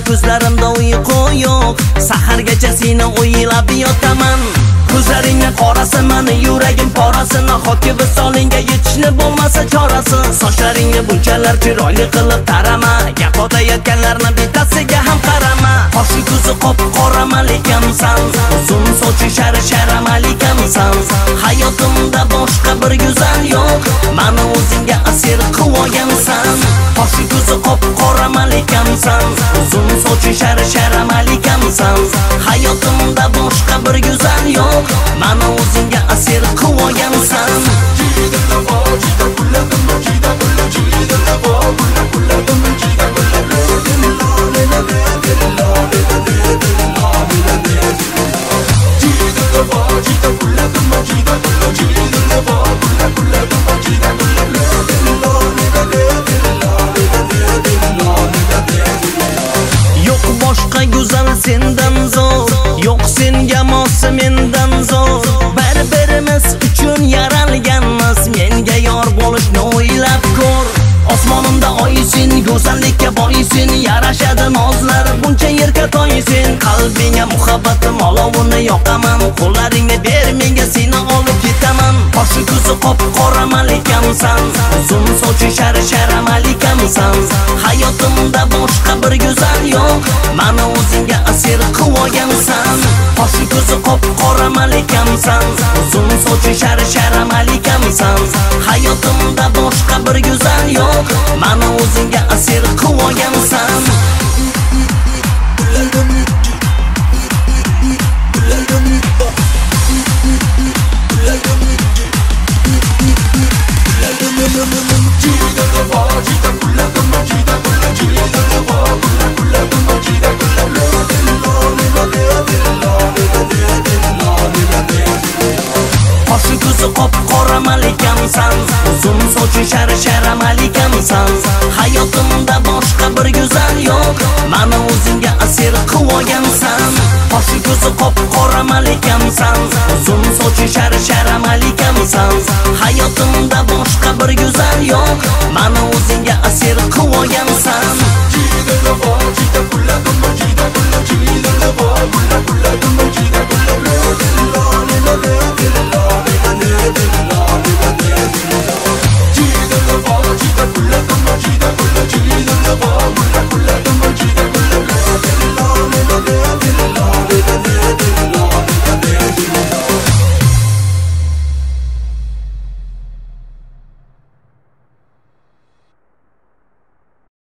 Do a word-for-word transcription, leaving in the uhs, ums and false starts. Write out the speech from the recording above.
ko'zlarimda uyqu yo'q. Sahargacha seni o'ylab yotaman. Ko'zlaringga qorasi meni yuragim porasi. Nahotki visolingga yetishni bo'lmasa chorasi. Sochlaringni bunchalar chiroyli qilib tarama. Gapotayotganlarni bittasiga ham qarama. Qoshi ko'zi qop qora malikamsan. Uzun sochi shari shara malikamsan. Hayotimda boshqa bir go'zal yo'q. Meni o'zingga asir qilgansan. Qoshi ko'zi qop qora malikamsan. Uzun sochi shari shara malikamsan. Hayotimda boshqa bir go'zal yo'q. Meni o'zingga asir qilgansan. Yo'q boshqa go'zal sendan zo'r. Yo'q senga mos mendan zo'r. Bir-birimiz uchun yaralganmiz. Menga yor bo'lishni o'ylab ko'r. Osmonimda oysin, go'zallikka boysin. Yarashadi nozlar, buncha yerga toysin. Qalbingga muhabbatim olovini yoqaman. Qo'llaringni ber menga, seni olib ketaman. Qoshi ko'zi qop qora malikamsan. Uzun sochi shari shara malikamsan. Hayotimda boshqa bir go'zal yo'q. Meni o'zingga asir qilgansan. Qoshi ko'zi qop qora malikamsan. Uzun sochi shari shara malikamsan. Hayotimda boshqa bir go'zal yo'q. Meni o'zingga asir qilgansan. Qoshi ko'zi qop qora malikamsan. Uzun sochi shari shara malikamsan. Hayotimda boshqa bir go'zal yo'q. Meni o'zingga asir qilgansan. Qoshi ko'zi qop qora malikamsan. Uzun sochi shari shara malikamsan. Hayotimda boshqa bir go'zal yo'q. Meni o'zingga asir qilgansan.